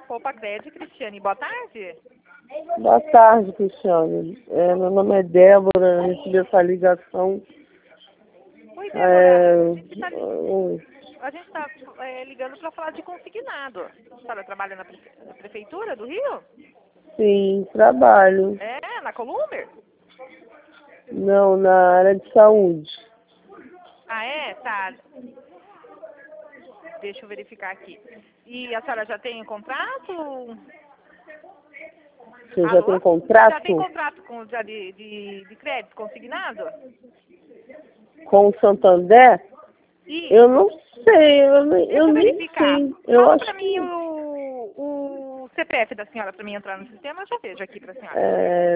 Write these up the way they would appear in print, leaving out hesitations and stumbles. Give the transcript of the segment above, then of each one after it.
Poupa Cred, Cristiane. Boa tarde. Boa tarde, Cristiane. Meu nome é Débora, recebi essa ligação. Oi, Débora. Oi. A gente está ligando para falar de consignado. A senhora trabalha na prefeitura do Rio? Sim, trabalho. É, na Columber? Não, na área de saúde. Ah, é? Tá. Deixa eu verificar aqui. E a senhora já tem um contrato? Você já Alô? tem contrato? Já tem contrato com, já de crédito consignado? Com o Santander? E Eu não sei, deixa eu eu nem verificar. sei. Eu Fala acho para mim o CPF da senhora para mim entrar no sistema, eu já vejo aqui para a senhora. é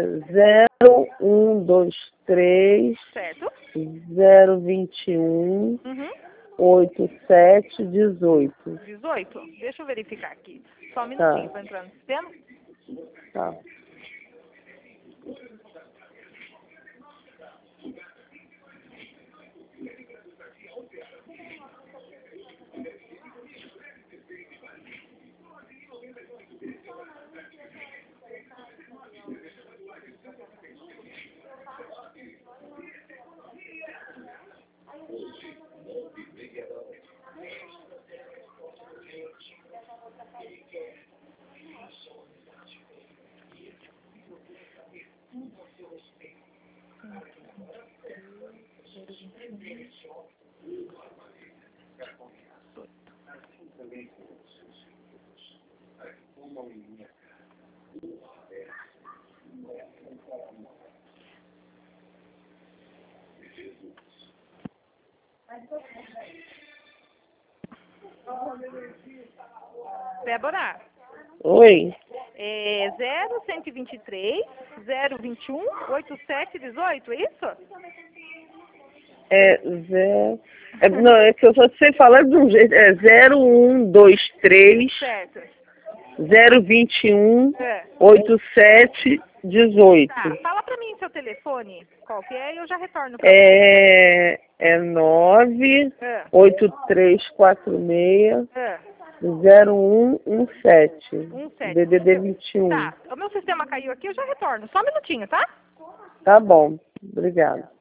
0123 Certo? 021 Uhum. 8718. 18? Deixa eu verificar aqui. Só um Tá, minutinho para entrar no sistema. tá. Débora, Oi. é 0123 021 8718, é isso? Não, é que eu só sei falar de um jeito. É 0123 Certo. 021 É. 8718. Tá, fala pra mim seu telefone, qual que é, e eu já retorno pra você. É 98346 É. 0117. 17. DDD 21. Tá, o meu sistema caiu aqui, eu já retorno. Só um minutinho, tá? Tá bom. Obrigada.